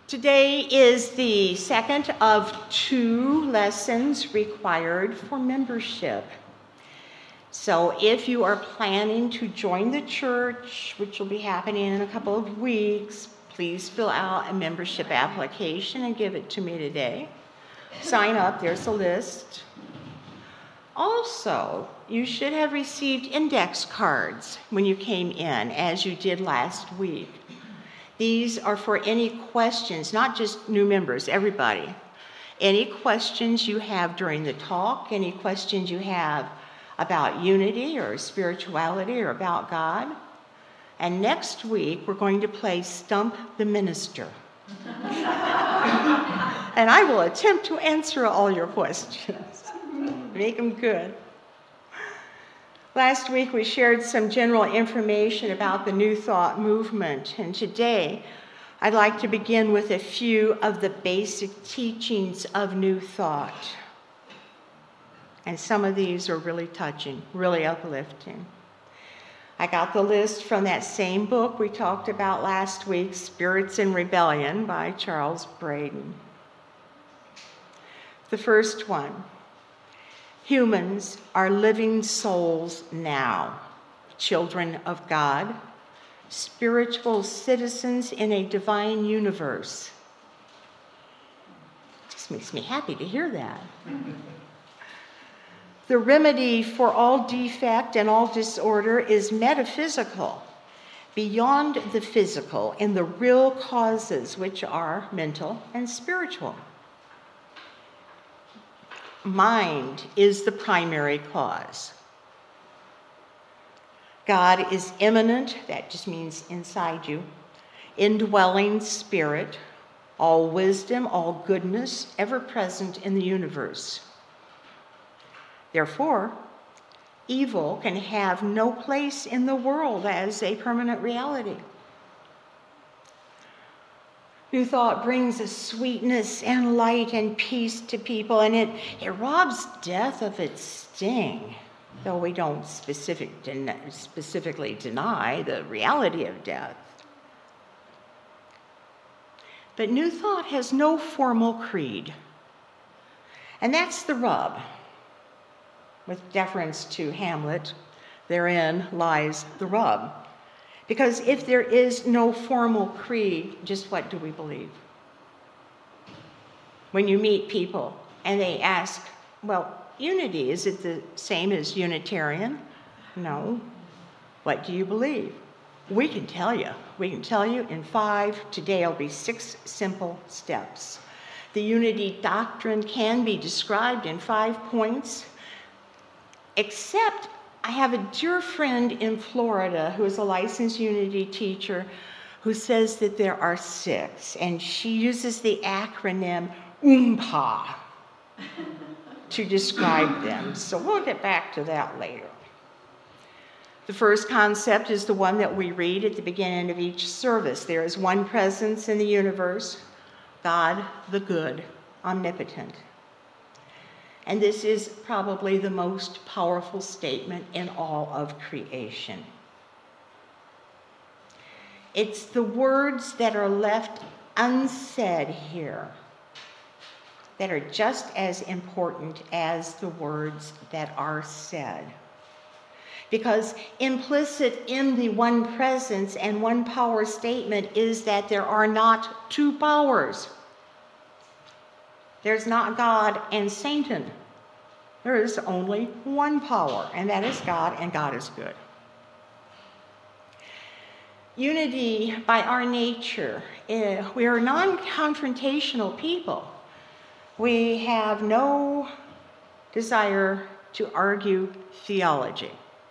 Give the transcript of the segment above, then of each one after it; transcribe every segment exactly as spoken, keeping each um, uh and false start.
Today is the second of two lessons required for membership. So if you are planning to join the church, which will be happening in a couple of weeks, please fill out a membership application and give it to me today. Sign up, there's a list. Also, you should have received index cards when you came in, as you did last week. These are for any questions, not just new members, everybody. Any questions you have during the talk, any questions you have about unity or spirituality or about God. And next week, we're going to play Stump the Minister. And I will attempt to answer all your questions. Make them good. Last week, we shared some general information about the New Thought movement, and today, I'd like to begin with a few of the basic teachings of New Thought. And some of these are really touching, really uplifting. I got the list from that same book we talked about last week, Spirits in Rebellion by Charles Braden. The first one. Humans are living souls now, children of God, spiritual citizens in a divine universe. Just makes me happy to hear that. The remedy for all defect and all disorder is metaphysical, beyond the physical, in the real causes, which are mental and spiritual. Mind is the primary cause. God is immanent, that just means inside you, indwelling spirit, all wisdom, all goodness, ever present in the universe. Therefore, evil can have no place in the world as a permanent reality. New Thought brings a sweetness and light and peace to people, and it, it robs death of its sting, though we don't specific, den- specifically deny the reality of death. But New Thought has no formal creed, and that's the rub. With deference to Hamlet, therein lies the rub. Because if there is no formal creed, just what do we believe? When you meet people and they ask, well, unity, is it the same as Unitarian? No. What do you believe? We can tell you. We can tell you in five, today it'll be six simple steps. The unity doctrine can be described in five points, except I have a dear friend in Florida who is a licensed unity teacher who says that there are six, and she uses the acronym OOMPA to describe them. So we'll get back to that later. The first concept is the one that we read at the beginning of each service. There is one presence in the universe, God the good, omnipotent. And this is probably the most powerful statement in all of creation. It's the words that are left unsaid here that are just as important as the words that are said. Because implicit in the one presence and one power statement is that there are not two powers. There's not God and Satan. There is only one power, and that is God, and God is good. Unity, by our nature, uh, we are non-confrontational people. We have no desire to argue theology.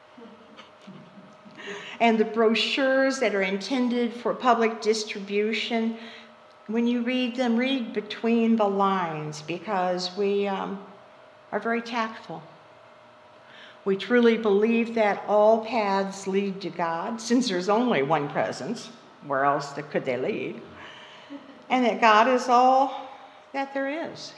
And the brochures that are intended for public distribution, when you read them, read between the lines, because we um, are very tactful. We truly believe that all paths lead to God, since there's only one presence. Where else could they lead? And that God is all that there is.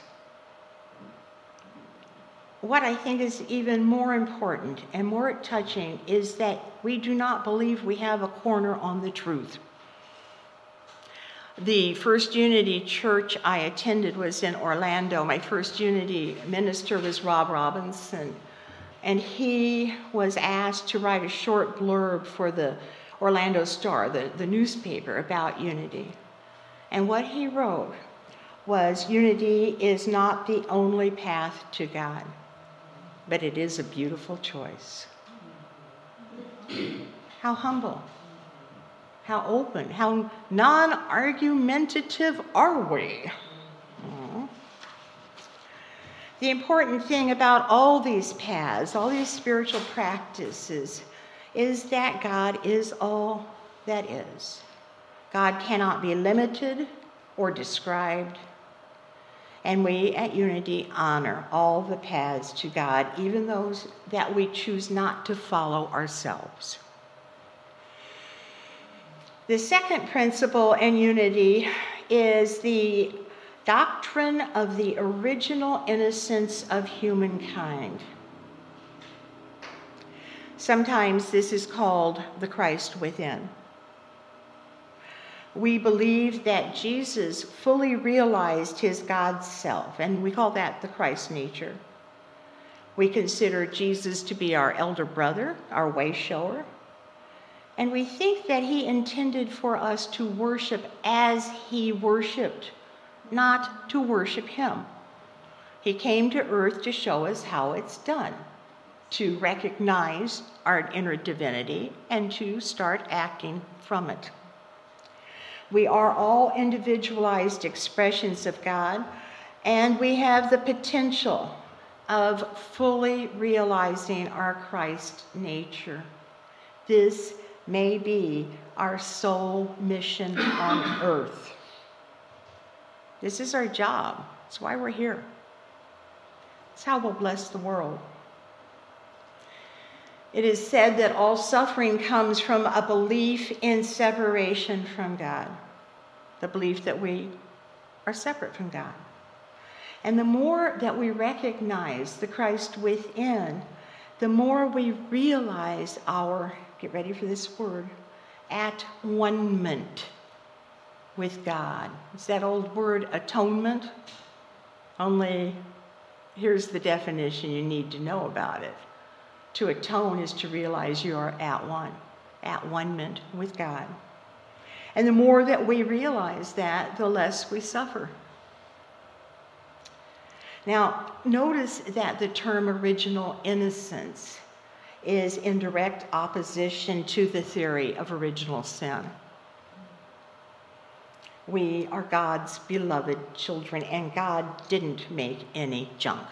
What I think is even more important and more touching is that we do not believe we have a corner on the truth. The first Unity church I attended was in Orlando. My first Unity minister was Rob Robinson, and he was asked to write a short blurb for the Orlando Star, the, the newspaper, about unity. And what he wrote was, unity is not the only path to God, but it is a beautiful choice. How humble, how open, how non-argumentative are we? Aww. The important thing about all these paths, all these spiritual practices, is that God is all that is. God cannot be limited or described. And we at Unity honor all the paths to God, even those that we choose not to follow ourselves. The second principle in Unity is the doctrine of the original innocence of humankind. Sometimes this is called the Christ within. We believe that Jesus fully realized his God self, and we call that the Christ nature. We consider Jesus to be our elder brother, our way shower, and we think that he intended for us to worship as he worshiped, not to worship him. He came to earth to show us how it's done, to recognize our inner divinity and to start acting from it. We are all individualized expressions of God, and we have the potential of fully realizing our Christ nature. This may be our sole mission on earth. This is our job. That's why we're here. It's how we'll bless the world. It is said that all suffering comes from a belief in separation from God, the belief that we are separate from God. And the more that we recognize the Christ within, the more we realize our, get ready for this word, at-one-ment with God. It's that old word, atonement, only here's the definition you need to know about it. To atone is to realize you are at one, at one-ment with God. And the more that we realize that, the less we suffer. Now, notice that the term original innocence is in direct opposition to the theory of original sin. We are God's beloved children, and God didn't make any junk.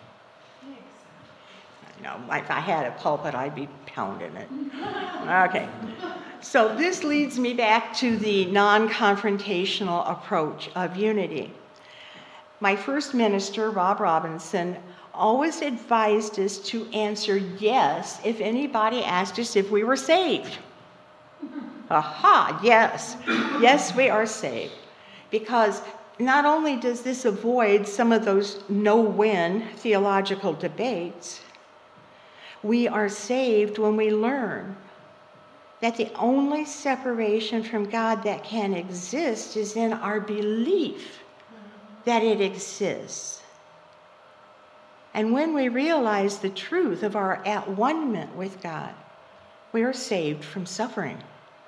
No, if I had a pulpit, I'd be pounding it. Okay. So this leads me back to the non-confrontational approach of unity. My first minister, Rob Robinson, always advised us to answer yes if anybody asked us if we were saved. Aha, yes. Yes, we are saved. Because not only does this avoid some of those no-win theological debates, we are saved when we learn that the only separation from God that can exist is in our belief that it exists. And when we realize the truth of our at-one-ment with God, we are saved from suffering.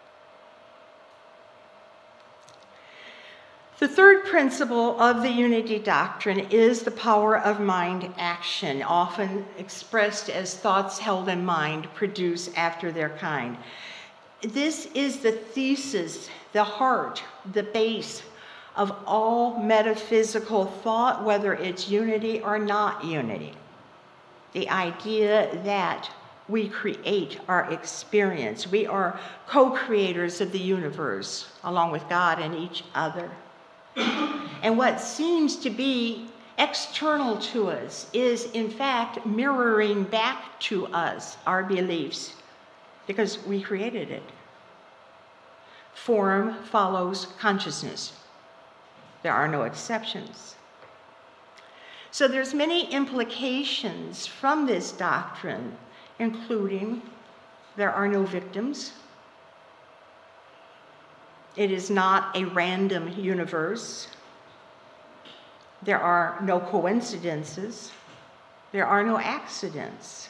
The third principle of the unity doctrine is the power of mind action, often expressed as thoughts held in mind produce after their kind. This is the thesis, the heart, the base of all metaphysical thought, whether it's unity or not unity. The idea that we create our experience. We are co-creators of the universe, along with God and each other. And what seems to be external to us is, in fact, mirroring back to us our beliefs, because we created it. Form follows consciousness. There are no exceptions. So there's many implications from this doctrine, including there are no victims. It is not a random universe. There are no coincidences. There are no accidents.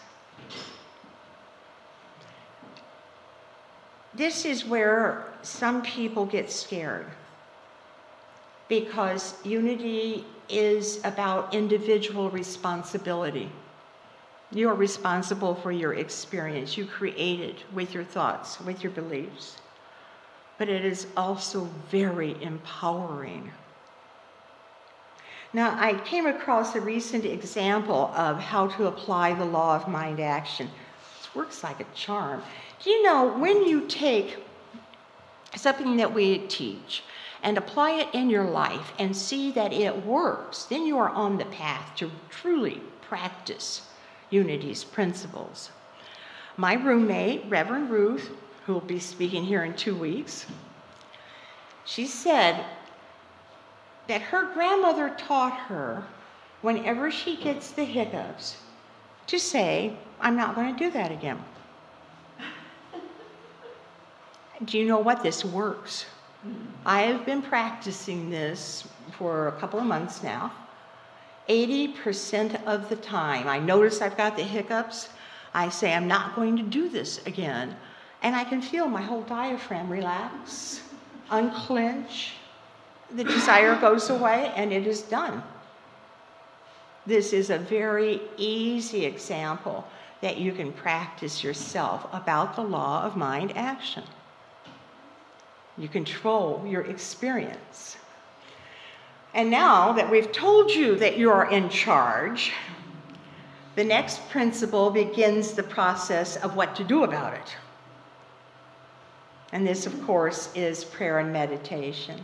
This is where some people get scared, because unity is about individual responsibility. You are responsible for your experience. You create it with your thoughts, with your beliefs. But it is also very empowering. Now, I came across a recent example of how to apply the law of mind action. This works like a charm. Do you know, when you take something that we teach and apply it in your life and see that it works, then you are on the path to truly practice unity's principles. My roommate, Reverend Ruth, who will be speaking here in two weeks, she said that her grandmother taught her, whenever she gets the hiccups, to say, "I'm not going to do that again." Do you know what? This works. I have been practicing this for a couple of months now. eighty percent of the time, I notice I've got the hiccups, I say, "I'm not going to do this again." And I can feel my whole diaphragm relax, unclench, the desire goes away, and it is done. This is a very easy example that you can practice yourself about the law of mind action. You control your experience. And now that we've told you that you're in charge, the next principle begins the process of what to do about it. And this, of course, is prayer and meditation.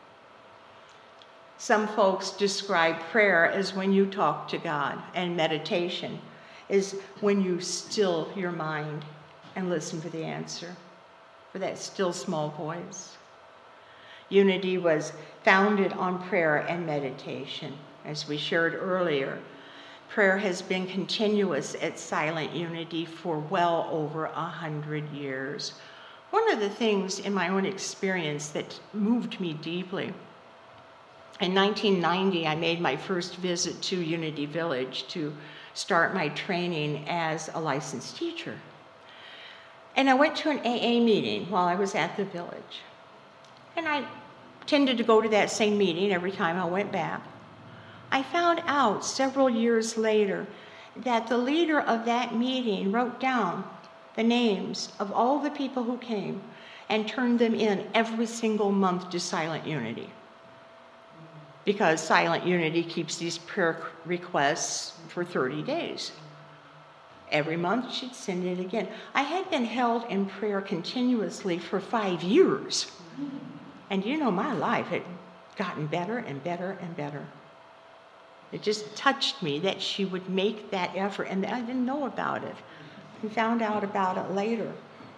Some folks describe prayer as when you talk to God, and meditation is when you still your mind and listen for the answer, for that still small voice. Unity was founded on prayer and meditation. As we shared earlier, prayer has been continuous at Silent Unity for well over a hundred years. One of the things in my own experience that moved me deeply, in nineteen ninety, I made my first visit to Unity Village to start my training as a licensed teacher. And I went to an A A meeting while I was at the village. And I tended to go to that same meeting every time I went back. I found out several years later that the leader of that meeting wrote down the names of all the people who came and turned them in every single month to Silent Unity. Because Silent Unity keeps these prayer requests for thirty days. Every month she'd send it again. I had been held in prayer continuously for five years. And you know, my life had gotten better and better and better. It just touched me that she would make that effort, and I didn't know about it. I found out about it later.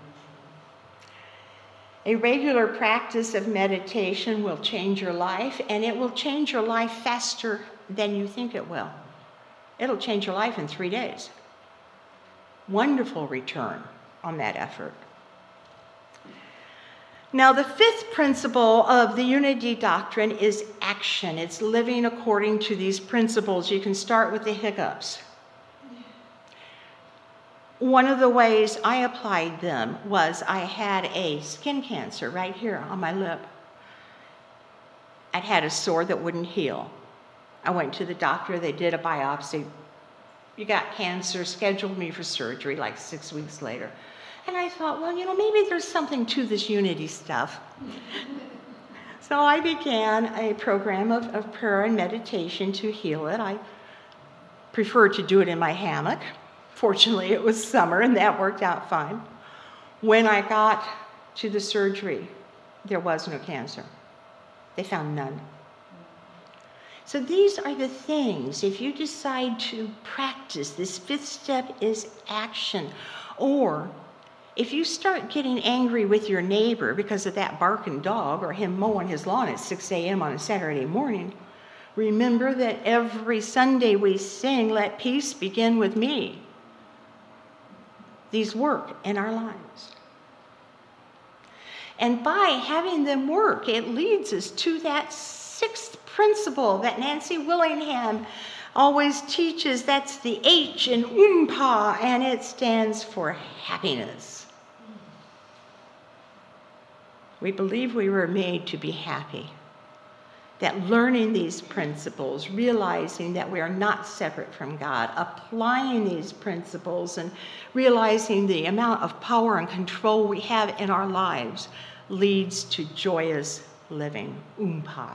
A regular practice of meditation will change your life, and it will change your life faster than you think it will. It'll change your life in three days. Wonderful return on that effort. Now, the fifth principle of the Unity Doctrine is action. It's living according to these principles. You can start with the hiccups. One of the ways I applied them was I had a skin cancer right here on my lip. I'd had a sore that wouldn't heal. I went to the doctor, they did a biopsy. You got cancer, scheduled me for surgery like six weeks later. And I thought, well, you know, maybe there's something to this Unity stuff. So I began a program of, of prayer and meditation to heal it. I preferred to do it in my hammock. Fortunately, it was summer, and that worked out fine. When I got to the surgery, there was no cancer. They found none. So these are the things, if you decide to practice, this fifth step is action. Or if you start getting angry with your neighbor because of that barking dog or him mowing his lawn at six a.m. on a Saturday morning, remember that every Sunday we sing, "Let peace begin with me." These work in our lives. And by having them work, it leads us to that sixth principle that Nancy Willingham always teaches. That's the H in Oompa, and it stands for happiness. We believe we were made to be happy. That learning these principles, realizing that we are not separate from God, applying these principles and realizing the amount of power and control we have in our lives leads to joyous living. Oompa.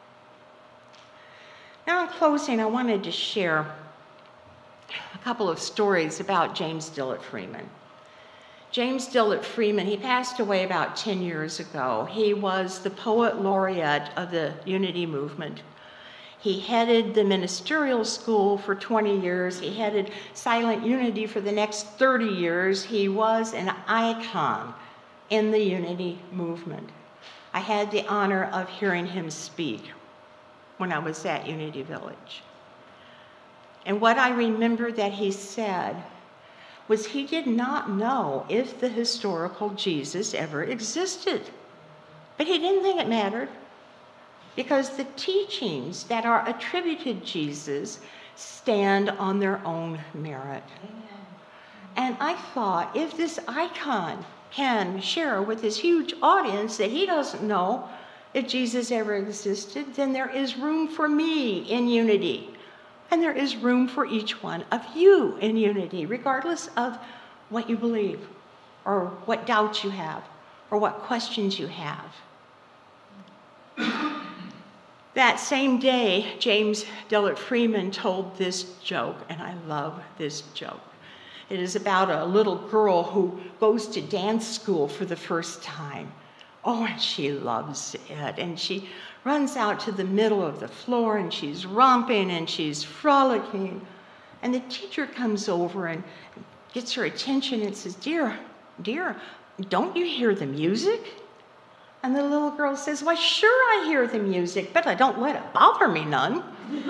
Now in closing, I wanted to share a couple of stories about James Dillard Freeman. James Dillard Freeman, he passed away about ten years ago. He was the poet laureate of the Unity movement. He headed the ministerial school for twenty years. He headed Silent Unity for the next thirty years. He was an icon in the Unity movement. I had the honor of hearing him speak when I was at Unity Village. And what I remember that he said was he did not know if the historical Jesus ever existed. But he didn't think it mattered, because the teachings that are attributed to Jesus stand on their own merit. Amen. And I thought, if this icon can share with this huge audience that he doesn't know if Jesus ever existed, then there is room for me in Unity. And there is room for each one of you in Unity, regardless of what you believe, or what doubts you have, or what questions you have. That same day, James Dillard Freeman told this joke, and I love this joke. It is about a little girl who goes to dance school for the first time. Oh, and she loves it. And she runs out to the middle of the floor, and she's romping and she's frolicking. And the teacher comes over and gets her attention and says, Dear, dear, don't you hear the music? And the little girl says, Why, sure I hear the music, but I don't let it bother me none.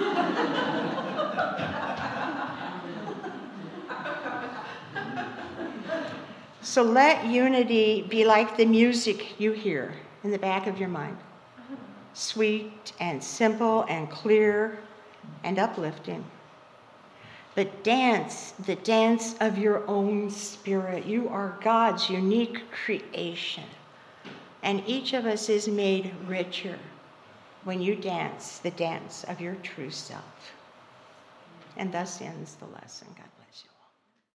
So let Unity be like the music you hear in the back of your mind. Sweet and simple and clear and uplifting. But dance, the dance of your own spirit. You are God's unique creation. And each of us is made richer when you dance the dance of your true self. And thus ends the lesson. God bless.